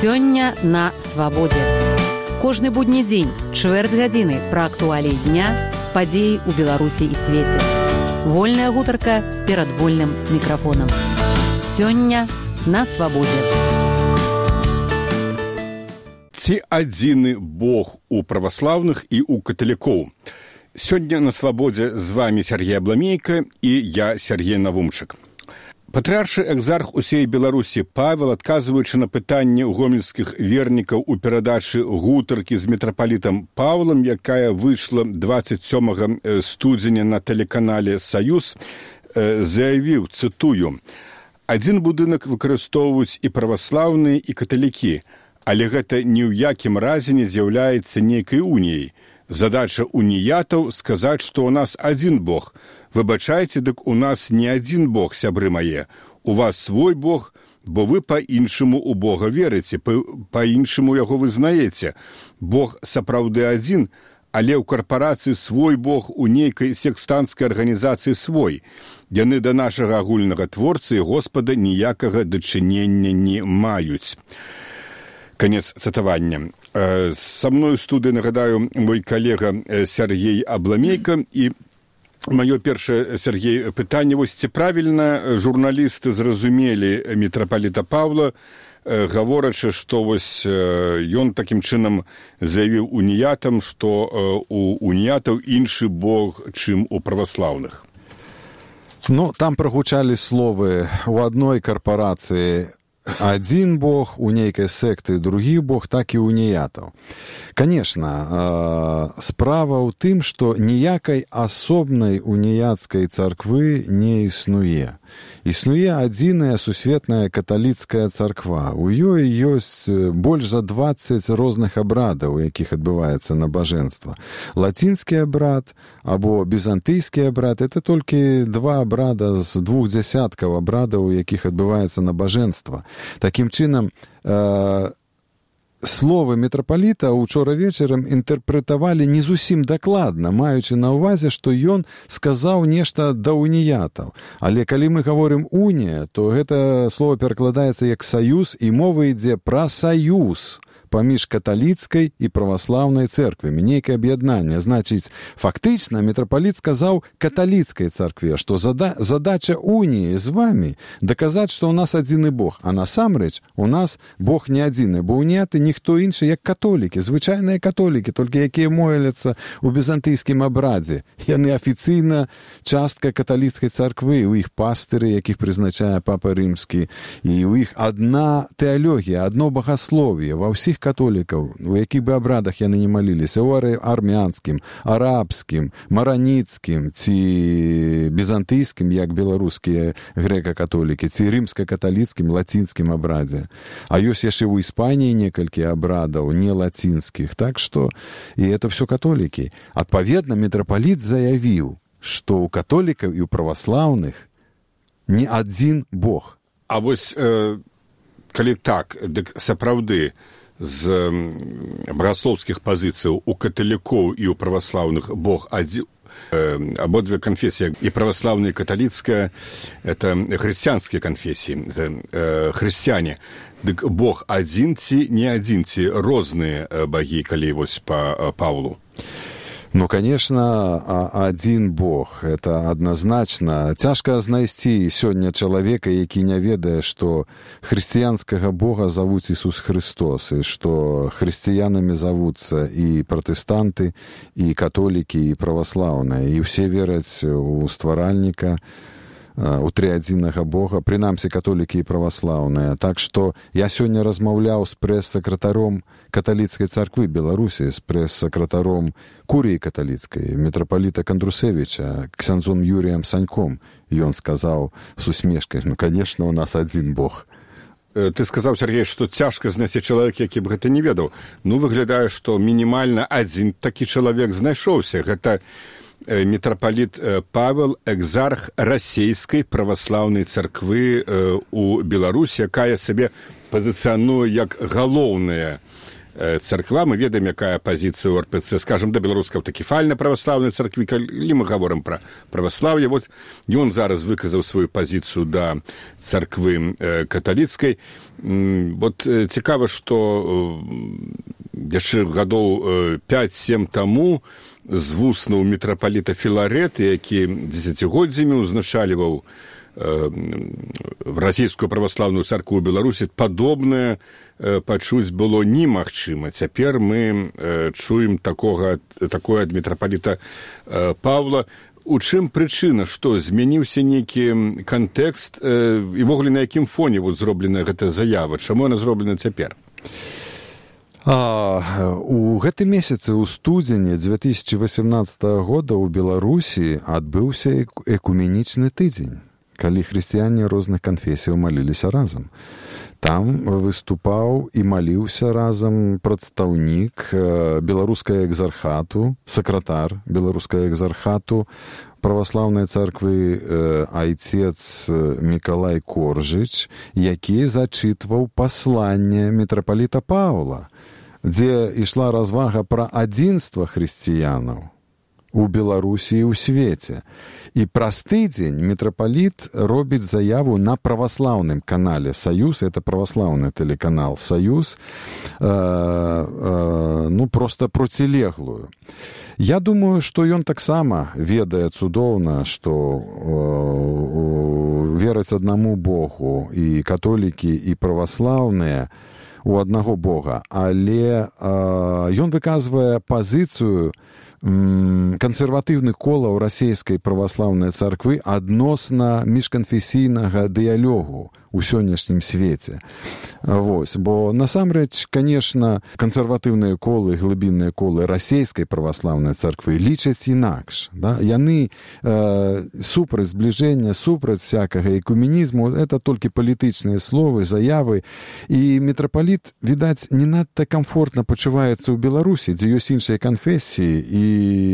Сёння на свабодзе. Кожны будні дзень, чвэрць гадзіны пра актуаліі дня, падзеі ў Беларусі і свеце. Вольная гутарка перад вольным мікрафонам. Сёння на свабодзе. Ці адзіны Бог у праваслаўных і ў каталікоў? Сёння на свабодзе з вами Сергей Абламейка і я, Сергей Навумчык. Патрыаршы экзарх усей Беларусі Павел, адказваючы на пытанне гомельскіх вернікаў у перадачы гутаркі з мітрапалітам Паўлам, якая выйшла 27 студзеня на тэлеканале «Саюз», заявіў, цытую: «Адзін будынак выкарыстоўваюць і праваслаўныя, і каталікі, але гэта ні ў якім разе не з'яўляецца нейкай уніяй. Задача уніятаў сказаць, што ў нас адзін Бог. Выбачайце, дык у нас не адзін Бог, сябры мае. У вас свой Бог, бо вы па-іншаму ў Бога верыце, па-іншаму яго вызнаеце. Бог сапраўды адзін, але ў карпорацыі свой Бог, у нейкай секстанцкай арганізацыі свой. Яны да нашага агульнага творцы і Господа ніякага дачынення не маюць». Конец цитования. Со мной в студии, нагадаю, мой коллега Сергей Абламейка. И мое першае, Сергей, пытанне, вось ці правільна журналісты зразумелі мітрапаліта Паўла, гаворачы, што вось ён такім чынам заявіў уніятам, што у уніятаў іншы Бог, чым у праваслаўных. Ну, там прогучалі словы у адной карпорацыі адзін Бог, у нейкай секты другі Бог, так і уніятаў. Конечно, справа ў тым, што ніякай асобнай уніяцкай царквы не існуе. Існуе адзіная сусветная каталіцкая царква. У ёй ёсць больш за 20 розных абрадаў, у якіх адбываецца набажэнства. Лацінскі абрад або бізантыйскі абрад — это толькі два абрада з 20 абрадаў, у якіх адбываецца набажэнства. Такім чынам, словы мітрапаліта учора вечарам інтэрпрэтавалі не зусім дакладна, маючы на ўвазе, што ён сказаў нешта да уніятаў. Але калі мы гаворым «унія», то гэта слово перакладаецца як «саюз», і мова ідзе пра саюз паміж каталіцкай і праваслаўнай цэрквамі, нейкае аб'яднанне. Значыць, фактычна мітрапаліт сказаў каталіцкай царкве, што задача уніі з вамі даказаць, што ў нас адзіны Бог, а насамрэч у нас Бог не адзіны, бо уніяты ніхто іншы, як католікі, звычайныя католікі, толькі якія моляцца ў бізантыйскім абрадзе. Яны афіцыйна частка каталіцкай царквы, у іх пастыры, якіх прызначае папа рымскі, і у іх адна тэалогія, адно багасловие ва ўсіх католікаў, у якіх бы абрадах яны не маліліся, у армянскім, арабскім, мараніцкім, ці бізантыйскім, як беларускія грэка-католікі, ці рымска-каталіцкім, лацінскім абрадзе. А ёсць яшчэ ў Іспаніі некалькі абрадаў не лацінскіх, так што і это все католікі. Адпаведна, мітрапаліт заявіў, што ў католікаў і ў праваслаўных не адзін Бог. А вось калі так, дык сапраўды з багаслоўскіх пазіцыяў у каталікоў і ў праваслаўных Бог адзін, абодве канфесіі, і праваслаўная, і каталіцкая, это хрысціянскія канфесіі, хрысціяне. Дык Бог адзін ці не адзін, ці розныя багі, калі вось па Паўлу? Ну, конечно, адзін Бог, это адназначна. Цяжка знайсці сёння чалавека, які не ведае, што хрысціянскага Бога завуць Ісус Христос, і што хрысціянамі завуцца і пратэстанты, і католікі, і праваслаўныя, і ўсе вераць у стваральніка, у трыадзіннага Бога, прынамсі католікі і праваслаўныя. Так што я сёння размаўляў з прэс-сакратаром каталіцкай царквы Беларусі, з прэс-сакратаром курыі каталіцкай, мітрапаліта Кандрусевіча, ксяндзом Юріем Саньком. Ён сказаў з усмешкай: ну, конечно, у нас адзін Бог. Ты сказаў, Сергей, што цяжка знайсці чалавека, які б гэта не ведаў. Ну, выглядае, што мінімальна адзін такі чалавек знайшоўся. Гэта мітрапаліт Павел, экзарх расійскай праваслаўнай царквы у Беларусі, якая сабе пазіцыянуе як галоўная царква. Мы ведаем, якая пазіцыя ў РПЦ, скажем, да беларускай аўтакефальнай праваслаўнай царквы, калі мы гаворым пра праваслаўе. Вот ён зараз выказаў сваю пазіцыю да царквы каталіцкай. Вот цікава, што яшчэ гадоў 5-7 таму з вуснаў мітрапаліта Філарэты, які дзесяцігоддзямі ўзначальваў расійскую праваслаўную царкву ў Беларусі, падобнае пачуць было немагчыма. Цяпер мы чуем такое ад мітрапаліта Паўла. У чым прычына, што змяніўся нейкі кантэкст і ввогуле на якім фоне зроблена гэта заява? Чаму яна зроблена цяпер? У гэтым месяцы, у студзені 2018 года ў Беларусі адбыўся экуменічны тыдзень, калі хрысціяне розных канфесіяў маліліся разам. Там выступаў і маліўся разам прадстаўнік беларускага экзархату, сакратар беларускага экзархату праваслаўнай царквы айцец Мікалай Коржыч, які зачытваў пасланне мітрапаліта Паўла, дзе ішла развага пра адзінства хрысціянаў у Беларусі і ў свеце. І праз тыдзень мітрапаліт робіць заяву на праваслаўным канале «Саюз», это праваслаўны тэлеканал «Саюз», проста процілеглую. Я думаю, што ён таксама ведае цудоўна, што вераць аднаму Богу і католікі, і праваслаўныя у аднаго Бога, але ён выказвае пазіцыю кансерватыўных колаў расійскай праваслаўнай царквы адносна міжканфесійнага дыялогу у сённяшнім свеце. Бо насамрэч, конечно, кансерватыўныя колы, глыбінныя колы расійскай праваслаўнай царквы лічаць інакш. Да? Яны супраць збліжэння, супраць всякага экуменізму, это толькі палітычныя словы, заявы. І мітрапаліт, відаць, не надта комфортна пачуваецца ў Беларусі, дзе ёсць іншыя канфесіі, і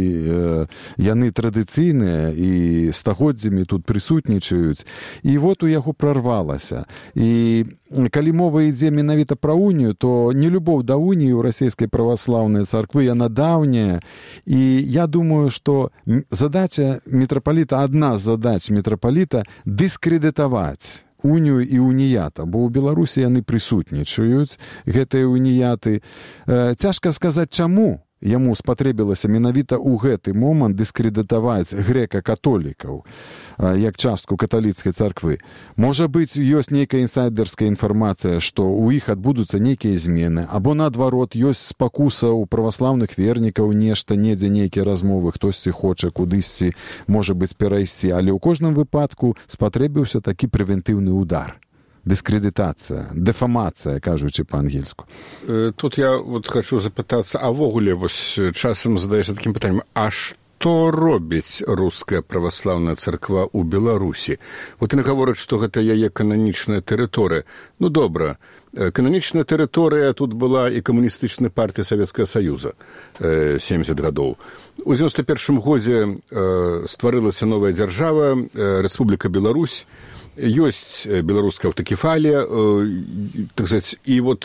яны традыцыйныя, і стагоддзямі тут прысутнічаюць. І вот у яго прорвалася. І калі мова ідзе менавіта пра унію, то нелюбоў да уніі ў расійскай праваслаўнай царквы, яна даўняя. І я думаю, што задача мітрапаліта, адна з задач мітрапаліта – дыскрэдытаваць унію і уніята, бо ў Беларусі яны прысутнічаюць, гэтыя уніяты. Цяжка сказаць, чаму яму спатрэбілася менавіта ў гэты момант дыскрэдытаваць грэка-католікаў як частку каталіцкай царквы. Можа быць, ёсць нейкая інсайдерская інфармацыя, што ў іх адбудуцца нейкія змены, або наадварот, ёсць спакуса ў праваслаўных вернікаў нешта, недзе нейкія размовы, хтосьці хоча кудысьці, можа быць, перайсці, але ў кожным выпадку спатрэбіўся такі прэвентыўны удар. Дыскрэдытацыя, дэфамацыя, кажучы па-ангельску. Тут я хочу запытацца, а ввогуле часам задаешся такім пытаннем, а што робіць руская праваслаўная царква ў Беларусі? Вот яны гавораць, што гэта яе кананічная тэрыторыя. Ну, добра, кананічная тэрыторыя тут была і камуністычная партыя Савецкага Саюза 70 гадоў. У 91 годзе стварылася новая дзяржава, Рэспубліка Беларусь, ёсць беларуская аўтакефалія, так сказаць, і вот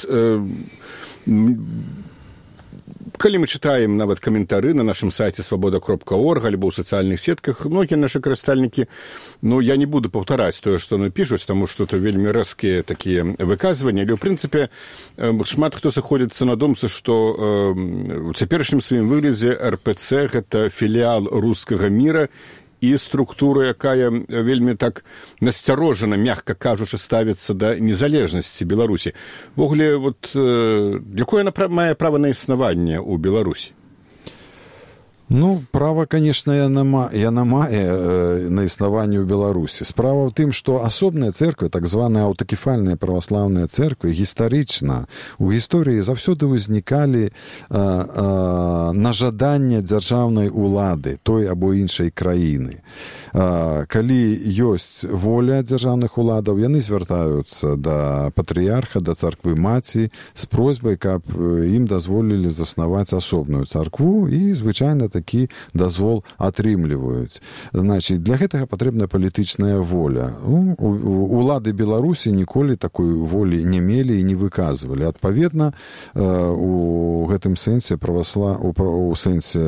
калі мы чытаем нават каментары на нашым сайце свабода.орг альбо ў сацыяльных сетках, многія нашы карыстальнікі, я не буду паўтараць тое, што яны пішуць, таму што это вельмі рэзкія такія выказванні, але ў прынцыпе шмат хто сыходзіцца на думцы, што у цяперашнім сваім выглядзе РПЦ гэта філіал рускага міра, і структура, якая вельмі так насцярожана, мякка кажучы, ставіцца да незалежнасці Беларусі. Ввогуле, якое мае права на існаванне ў Беларусі? Права, конечно, яна мае на існаванне ў Беларусі. Справа ў тым, што асобныя цэрквы, так званыя аўтакефальныя праваслаўныя цэрквы, гістарычна у гісторыі заўсёды ўзнікалі на жаданне дзяржаўнай улады той або іншай краіны. Калі ёсць воля дзяржаўных уладаў, яны звяртаюцца да патрыярха, да царквы маці з просьбай, каб ім дазволілі заснаваць асобную царкву, і звычайна такі такі дазвол атрымліваюць. Значыць, для гэтага патрэбна палітычная воля. Улады Беларусі ніколі такой волі не мелі і не выказвалі. Адпаведна, у гэтым сэнсе у сэнсе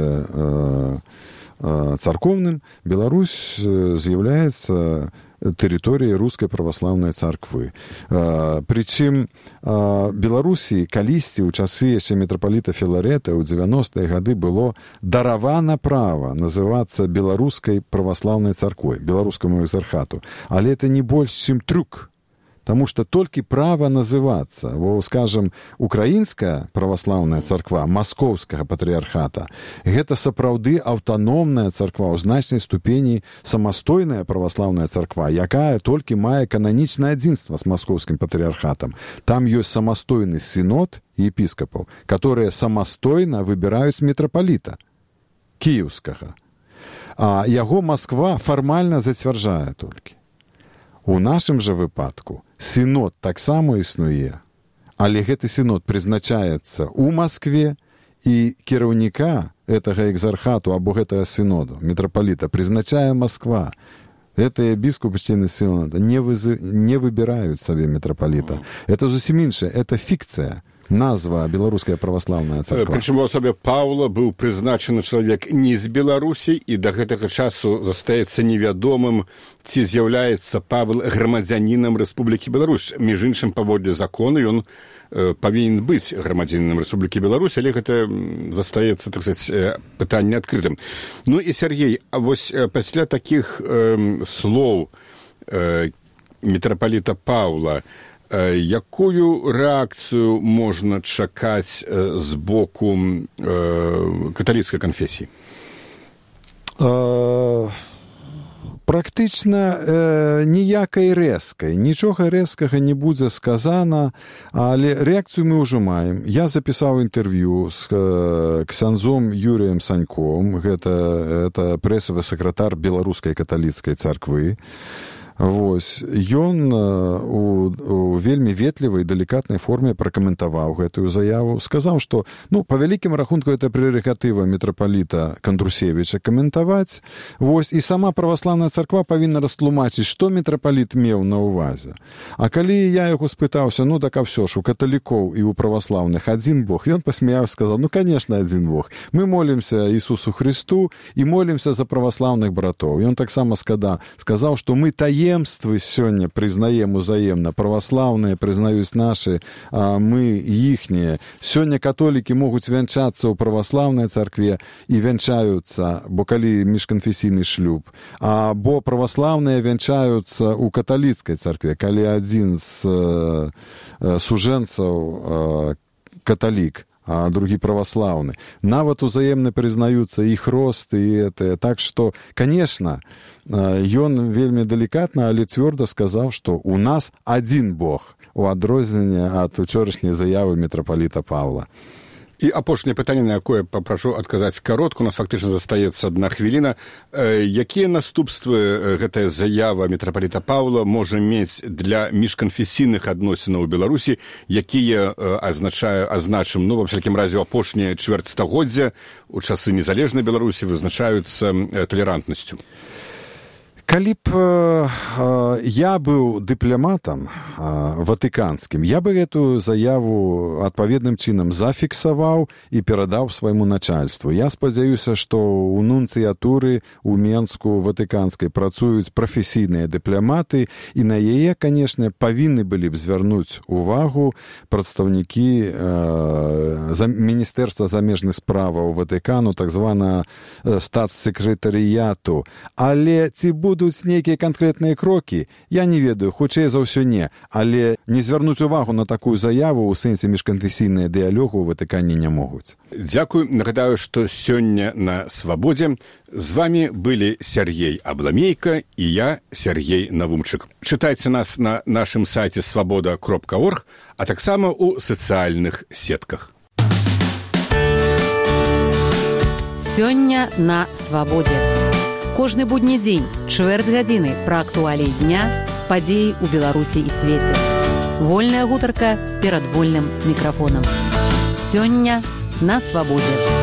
царкоўным Беларусь з'яўляецца тэрыторыяй рускай праваслаўнай царквы. Прычым Беларусі калісьці ў часы яшчэ мітрапаліта Філарэта ў 90-е гады было даравана права называцца беларускай праваслаўнай царквой, беларускаму экзархату. Але это не больш, чым трюк. Таму што толькі права называцца, скажам, украінская праваслаўная царква маскоўскага патрыярхата, гэта сапраўды аўтаномная царква, у значнай ступені самастойная праваслаўная царква, якая толькі мае кананічнае адзінства з маскоўскім патрыярхатам. Там ёсць самастойны сінод епіскапаў, которые самастойна выбіраюць мітрапаліта кіеўскага. А яго Масква фармальна зацвярджае толькі. У нашым жа выпадку сінод таксама існуе, але гэты сінод прызначаецца ў Маскве, і кіраўніка гэтага экзархату або гэтага сіноду, мітрапаліта, прызначае Масква. Гэтыя біскупы члены сінода не выбіраюць сабе мітрапаліта. Это зусім іншае, это фікцыя. Назва беларуская праваслаўная царква. Прычым у асобе Паўла быў прызначаны чалавек не з Беларусі, і да гэтага часу застаецца невядомым, ці з'яўляецца Павел грамадзянінам Рэспублікі Беларусь. Між іншым, паводле закону, ён павінен быць грамадзянінам Рэспублікі Беларусь, але гэта застаецца, так сказаць, пытанне адкрытым. Ну і, Сергей, а вось пасля такіх слоў мітрапаліта Паўла, якую рэакцыю можна чакаць з боку каталіцкай канфесіі? Практычна ніякай рэзкай. Нічога рэзкага не будзе сказана, але рэакцыю мы ўжо маем. Я запісаў інтэрв'ю з ксяндзом Юрыем Саньком, гэта прэсавы сакратар беларускай каталіцкай царквы. Ён у вельмі ветлівай, далікатнай форме пракаментаваў гэтую заяву, сказаў, што, па вялікім рахунку, гэта прерагатыва мітрапаліта Кандрусевіча каментаваць, і сама праваслаўная царква павінна растлумачыць, што мітрапаліт меў на ўвазе. А калі я яго спытаўся, так а ўсё ж, у каталікоў і у праваслаўных адзін Бог, ён пасмяяў, сказаў, конечно, адзін Бог. Мы молімся Ісусу Христу і молімся за праваслаўных братоў. Ён таксама сказаў, што мы таемствы сёння прызнаем узаемна. Праваслаўныя прызнаюць нашы, а мы іхнія. Сёння католікі могуць вянчацца ў праваслаўнай царкве і вянчаюцца, бо калі міжканфесійны шлюб. Або праваслаўныя вянчаюцца ў каталіцкай царкве, калі адзін з сужэнцаў каталік, а другі праваслаўны. Нават узаемна прызнаюцца іх рост і это. Так што, конечно, ён вельмі далікатна, але цвёрда сказаў, што у нас адзін Бог, у адрозненне ад учорашняй заявы мітрапаліта Паўла. І апошняе пытанне, на якое папрашу адказаць каротка, у нас фактычна застаецца 1 хвіліна. Якія наступствы гэтая заява мітрапаліта Паўла можа мець для міжканфесійных адносінаў у Беларусі, якія азначым, ва всякім разе, апошняе чвэрцьстагоддзя у часы незалежнай Беларусі вызначаюцца талерантнасцю? Калі б я быў дыпламатам ватыканскім, я бы гэтую заяву адпаведным чынам зафіксаваў і перадаў свайму начальству. Я спадзяюся, што ў нунцыятуры ў Менску ватыканскай працуюць прафесійныя дыпламаты, і на яе, канешне, павінны былі б звярнуць увагу прадстаўнікі Міністэрства замежных справаў Ватыкану, так звана статс-секретарыяту. Але ці будуць нейкія канкрэтныя крокі, я не ведаю, хутчэй за ўсё не, але не звярнуць увагу на такую заяву ў сэнсе міжканфесійныя дыялогу ў Ватыкане не могуць. Дзякуй. Нагадаю, што сёння на Свабодзе з вами былі Сергей Абламейка і я, Сергей Навумчык. Чытайце нас на нашым сайце свабода.орг, а таксама ў сацыяльных сетках. Сёння на Свабодзе. Кожны будні дзень, чвэрць гадзіны пра актуаліі дня, падзеі ў Беларусі і свеце. Вольная гутарка перад вольным мікрафонам. Сёння на Свабодзе.